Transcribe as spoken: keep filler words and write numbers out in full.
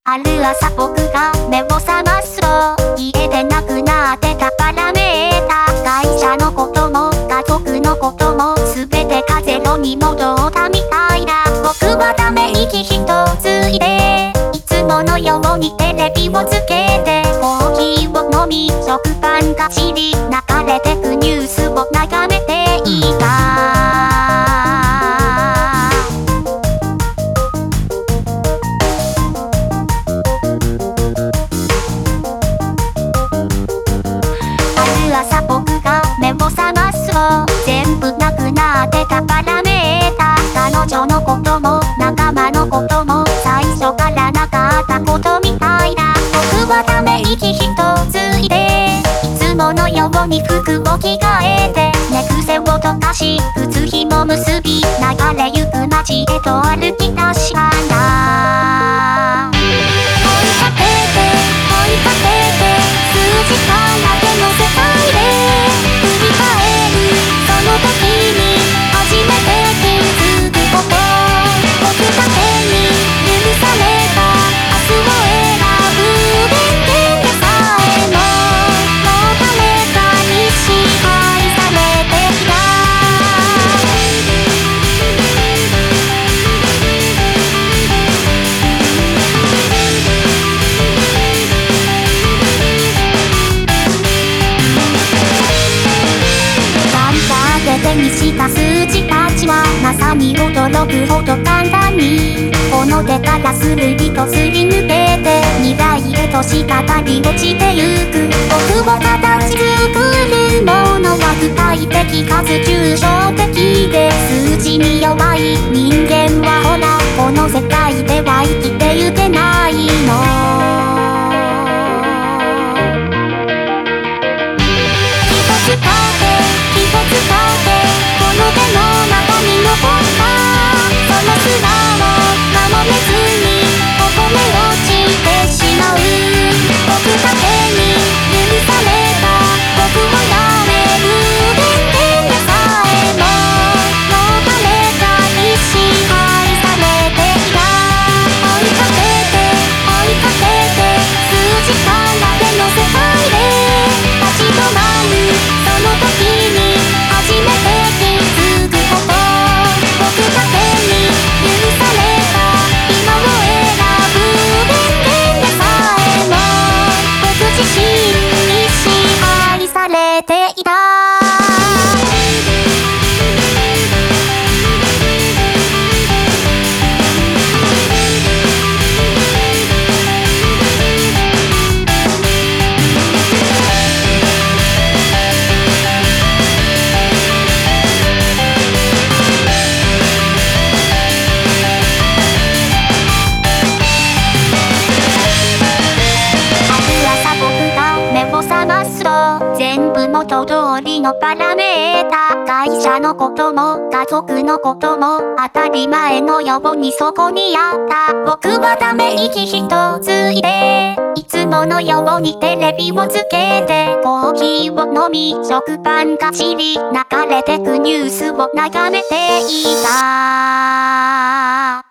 ある朝僕が目を覚ますと家で亡くなってたパラメーター。会社のことも家族のことも全て風のに戻ったみたいだ。僕はため息一つでいつものようにテレビをつけてコーヒーを飲み食パンがちり流れてくニュースを眺めていた。朝僕が目を覚ますと全部なくなってたパラメーター。彼女のことも仲間のことも最初からなかったことみたいだ。僕はため息一つでいつものように服を着替えて寝癖を溶かし靴ひも結び流れゆく街へと歩き出したんだ。追いかけて追いかけて数時間だけの世界手にした数字たちはまさに驚くほど簡単にこの手からスルリとすり抜けて未来へと滴り落ちてゆく。僕を形作るものは具体的かつ抽象的で数字に弱い人間はほらこの世界では生きてゆけないの。一つだけ一つだけこの手の中に残ったその砂を守れずにここめ落ちてしまう。僕だけに許された僕をやめる電源でさえももう誰かに支配されていた。追いかけて追いかけて数時間だけの世界で立ち止まるその時に初めて気づくこと。僕だけに許された今を選ぶ電源でさえも僕自身に支配されていた。全部元通りのパラメーター。会社のことも家族のことも当たり前のようにそこにあった。僕はため息一つでいつものようにテレビをつけてコーヒーを飲み食パンがちり流れてくニュースを眺めていた。